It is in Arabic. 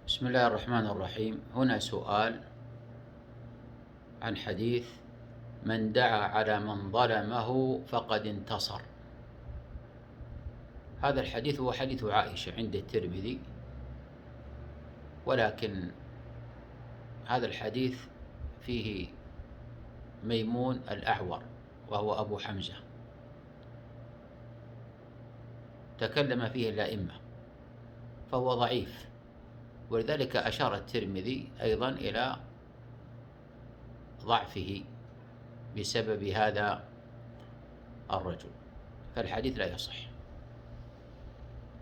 بسم الله الرحمن الرحيم. هنا سؤال عن حديث: من دعا على من ظلمه فقد انتصر. هذا الحديث هو حديث عائشة عند الترمذي، ولكن هذا الحديث فيه ميمون الأعور وهو أبو حمزة، تكلم فيه الأئمة فهو ضعيف، ولذلك أشار الترمذي أيضا إلى ضعفه بسبب هذا الرجل، فالحديث لا يصح.